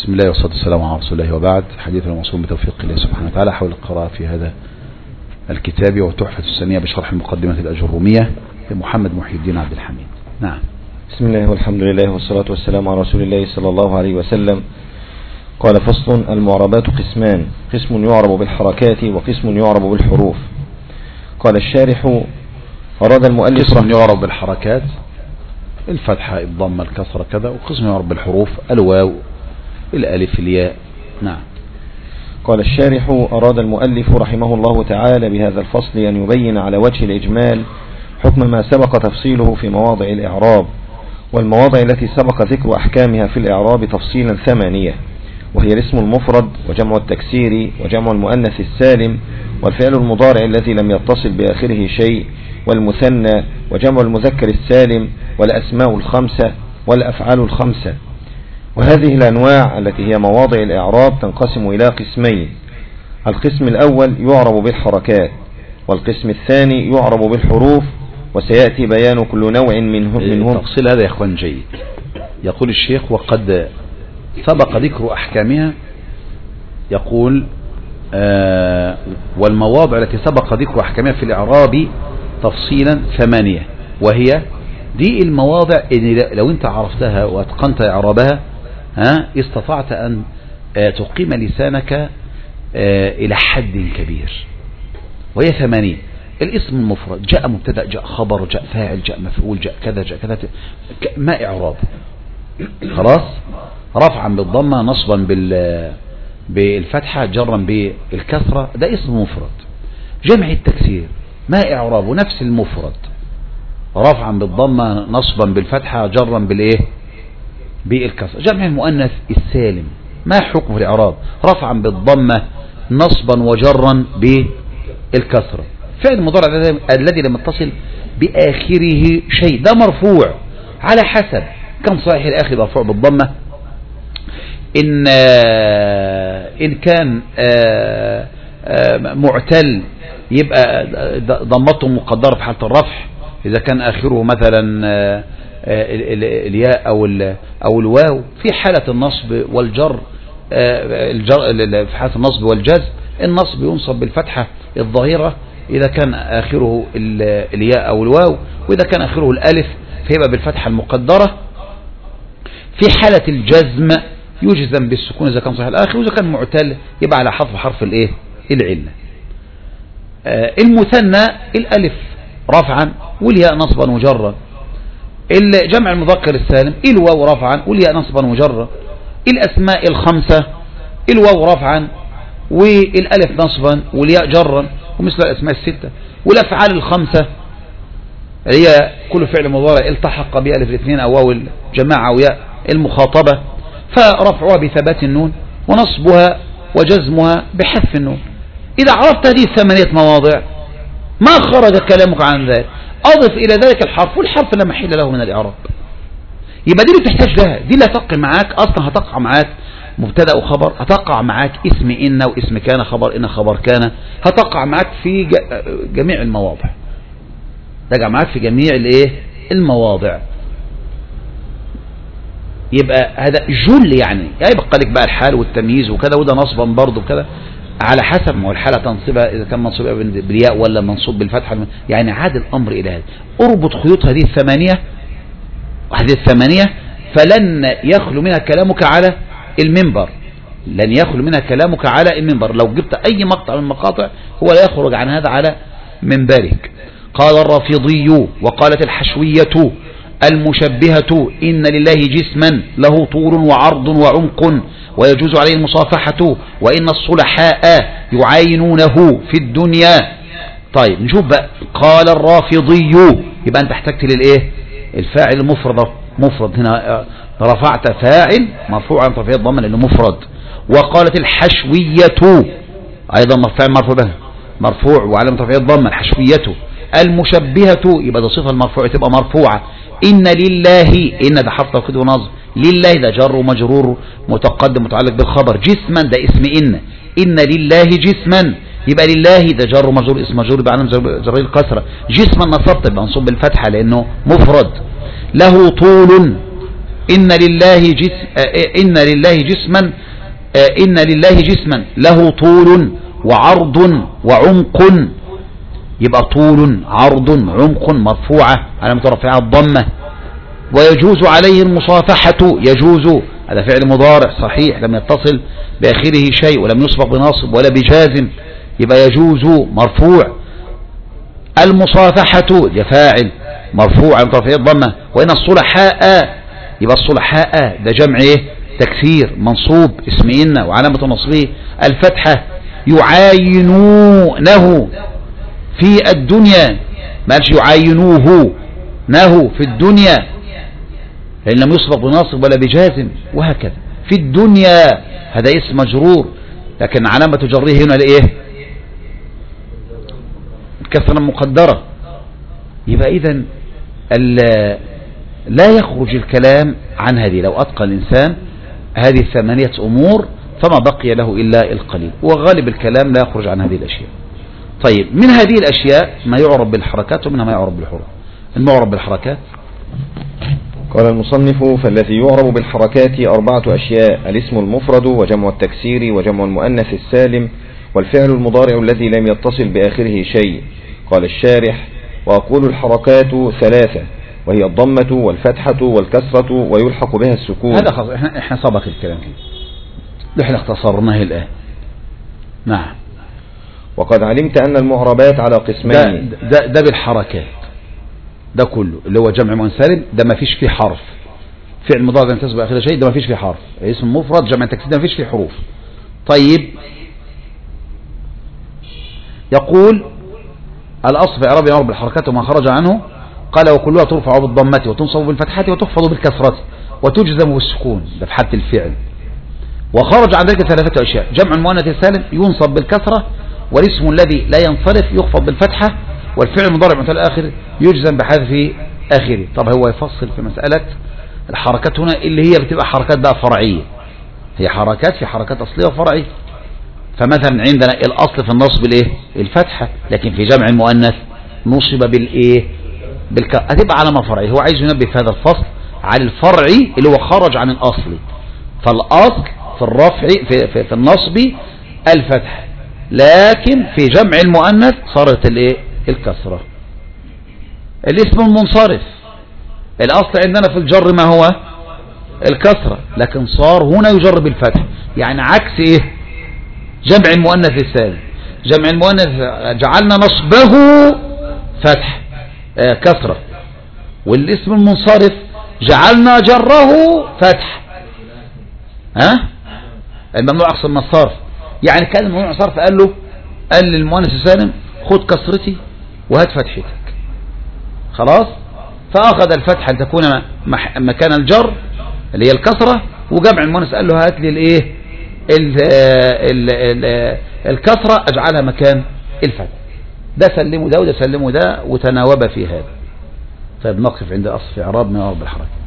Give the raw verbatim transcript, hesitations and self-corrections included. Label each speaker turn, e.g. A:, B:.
A: بسم الله والصلاة والسلام على رسول الله وبعد. حديثنا موصول بتوفيق الله سبحانه وتعالى حول القراءة في هذا الكتاب وتحفة السنية بشرح المقدمة الأجرومية لمحمد محي الدين عبد الحميد. نعم.
B: بسم الله والحمد لله والصلاة والسلام على رسول الله صلى الله عليه وسلم. قال فصل: المعربات قسمان، قسم يعرب بالحركات وقسم يعرب بالحروف. قال الشارح: أراد المؤلف
A: قسم يعرب بالحركات الفتحة الضمة الكسرة كذا، وقسم يعرب بالحروف الواو الألف الياء. نعم.
B: قال الشارح: أراد المؤلف رحمه الله تعالى بهذا الفصل أن يبين على وجه الإجمال حكم ما سبق تفصيله في مواضع الإعراب، والمواضع التي سبق ذكر أحكامها في الإعراب تفصيلا ثمانية، وهي الاسم المفرد وجمع التكسير وجمع المؤنث السالم والفعل المضارع الذي لم يتصل بآخره شيء والمثنى وجمع المذكر السالم والأسماء الخمسة والأفعال الخمسة. وهذه الأنواع التي هي مواضع الإعراب تنقسم إلى قسمين: القسم الأول يعرب بالحركات، والقسم الثاني يعرب بالحروف، وسيأتي بيان كل نوع منهم منهم
A: تفصيل هذا يا إخوان جيد. يقول الشيخ: وقد سبق ذكر أحكامها. يقول آه والمواضع التي سبق ذكر أحكامها في الإعراب تفصيلا ثمانية، وهي دي المواضع اللي لو انت عرفتها واتقنت إعرابها ها استطعت أن آه تقيم لسانك آه إلى حد كبير. وهي ثمانية: الاسم المفرد، جاء مبتدأ جاء خبر جاء فاعل جاء مفعول جاء كذا جاء كذا، ما إعراب؟ خلاص. رفعا بالضمة، نصبا بال بالفتحة، جرا بالكسرة، ده اسم مفرد. جمع التكسير ما إعرابه؟ نفس المفرد، رفعا بالضمة نصبا بالفتحة جرا بالايه بالكسرة. جمع المؤنث السالم ما حكم الإعراب؟ رفعا بالضمة نصبا وجرا بالكسرة. فعل المضارع الذي لم يتصل بآخره شيء ده مرفوع على حسب كم صحيح الآخر مرفوع بالضمة. إن إن كان معتل يبقى ضمته مقدرة في حالة الرفع، إذا كان آخره مثلا الياء أو أو الواو. في حالة النصب والجر، في حالة النصب والجزم النصب ينصب بالفتحة الظاهرة إذا كان آخره الياء أو الواو، وإذا كان آخره الألف فيبقى بالفتحة المقدرة. في حالة الجزم يجزم بالسكون إذا كان صحيح الآخر، وإذا كان معتل يبقى على حذف حرف الإيه العلة. آه المثنى الألف رفعا والياء نصبا وجرا. الجمع المذكر السالم الواو رفعا والياء نصبا وجرا. الأسماء الخمسة الواو رفعا والألف نصبا والياء جرا، ومثل الأسماء الستة. والأفعال الخمسة هي كل فعل مضارع التحق بألف الاثنين أو واو الجماعة أو ياء المخاطبة، فرفعها بثبات النون ونصبها وجزمها بحذف النون. إذا عرفت هذه الثمانية مواضع ما خرج كلامك عن ذلك، أضف إلى ذلك الحرف، والحرف لا محل له من الإعراب. يبقى دي اللي بتحتاج لها، دي اللي هتقع معاك أصلا. هتقع معاك مبتدأ وخبر، هتقع معاك اسم إن واسم كان، خبر إن خبر كان، هتقع معاك في جميع المواضع، تقع معاك في جميع الايه المواضع. يبقى هذا جل يعني يبقى لك بقى الحال والتمييز وكذا، وده نصبا برضه كذا على حسب ما هو الحالة تنصبها، إذا كان منصوب بالياء ولا منصوب بالفتحة. يعني عاد الأمر إلى هذا. أربط خيوط هذه الثمانية هذه الثمانية فلن يخلو منها كلامك على المنبر، لن يخلو منها كلامك على المنبر. لو جبت أي مقطع من المقاطع هو لا يخرج عن هذا على منبرك. قال الرافضي وقالت الحشوية المشبهة إن لله جسما له طول وعرض وعمق ويجوز عليه المصافحة وإن الصلحاء يعاينونه في الدنيا. طيب نشوف بقى. قال الرافضي، يبقى أنت احتجت للإيه الفاعل المفرد، مفرد هنا رفعت فاعل مرفوع عن طرفي الضمة لأنه مفرد. وقالت الحشوية أيضا فاعل مرفوع به مرفوع وعلامة طرفي الضمة الحشوية. المشبهة يبقى ده صفة المرفوع تبقى مرفوعة. إن لله، إن ده حرف توكيد ونصب، لله ده جر ومجرور متقدم متعلق بالخبر. جسما ده اسم إن، إن لله جسما يبقى لله ده جر ومجرور اسم مجرور بعلم جر الكسرة. جسما نصبت يبقى منصوب بالفتحة لأنه مفرد. له طول إن لله جسم إن لله جسما إن لله جسما له طول وعرض وعمق، يبقى طول عرض عمق مرفوعة علامة رفعها الضمة. ويجوز عليه المصافحة، يجوز هذا فعل مضارع صحيح لم يتصل بآخره شيء ولم يسبق بناصب ولا بجازم، يبقى يجوز مرفوع. المصافحة ده فاعل مرفوع علامة رفعها الضمة. وإن الصلحاء، يبقى الصلحاء ده جمع ايه؟ تكسير منصوب اسم إن وعلامة نصبه الفتحة. يعاينونه في الدنيا، ما قالش يعاينوه نهو في الدنيا لأن لم يسبق بناصب ولا بجازم، وهكذا في الدنيا هذا اسم مجرور لكن علامة جره هنا لإيه؟ كسرة مقدرة. يبقى إذن لا يخرج الكلام عن هذه، لو أتقى الإنسان هذه الثمانية أمور فما بقي له إلا القليل، وغالب الكلام لا يخرج عن هذه الأشياء. طيب من هذه الأشياء ما يعرب بالحركات ومنها ما يعرب بالحروف. المعرب بالحركات
B: قال المصنف: فالذي يعرب بالحركات أربعة أشياء: الاسم المفرد وجمع التكسير وجمع المؤنث السالم والفعل المضارع الذي لم يتصل بآخره شيء. قال الشارح: وأقول الحركات ثلاثة وهي الضمة والفتحة والكسرة ويلحق بها السكون.
A: هذا خلاص احنا, احنا سبق الكلام كده، احنا اختصرناه الآن. نعم.
B: وقد علمت أن المعربات على قسمين.
A: ده, ده, ده بالحركات ده كله اللي هو جمع مؤنث سالم، ده ما فيش فيه حرف. فعل مضارع لم يتصل بآخره شيء، ده ما فيش فيه حرف. اسم مفرد جمع تكسير ده ما فيش فيه حروف. طيب يقول الأصل في إعراب يعرب بالحركات وما خرج عنه. قال: وكلها ترفع بالضمة وتنصب بالفتحة وتخفض بالكسرة وتجزم بالسكون، ده في حالة الفعل. وخرج عن ذلك ثلاثة أشياء: جمع المؤنث السالم ينصب بالكسرة، والاسم الذي لا ينصرف يخفض بالفتحة، والفعل المضارع مثل الآخر يجزم بحذف آخره. طب هو يفصل في مسألة الحركات هنا اللي هي بتبقى حركات بقى فرعية، هي حركات في حركات أصلية وفرعية. فمثلا عندنا الأصل في النصب الايه؟ الفتحة، لكن في جمع المؤنث نصب بالايه؟ بالك... هتبقى علامة فرعية. هو عايز ينبه في هذا الفصل على الفرعي اللي هو خرج عن الأصل. فالأصل في الرفع في, في, في النصب الفتح، لكن في جمع المؤنث صارت الايه؟ الكسرة. الاسم المنصرف الأصل عندنا في الجر ما هو؟ الكسرة، لكن صار هنا يجر بالفتح، يعني عكس ايه؟ جمع المؤنث السالم. جمع المؤنث جعلنا نصبه فتح آه كسرة، والاسم المنصرف جعلنا جره فتح. ها الممنوع أقصى من الصرف، يعني كان الممنوع صرف قال له قال للمؤنث السالم خد كسرتي وهات فتحتك، خلاص. فأخذ الفتحة لتكون مكان الجر اللي هي الكسرة، وجمع المؤنث قال له هات لي الايه؟ ال ال ال الكسرة اجعلها مكان الفتح. ده سلمه ده وده سلمه ده وتناوب في هذا. طيب نقف عند أصل إعراب ما يعرب بالحركة.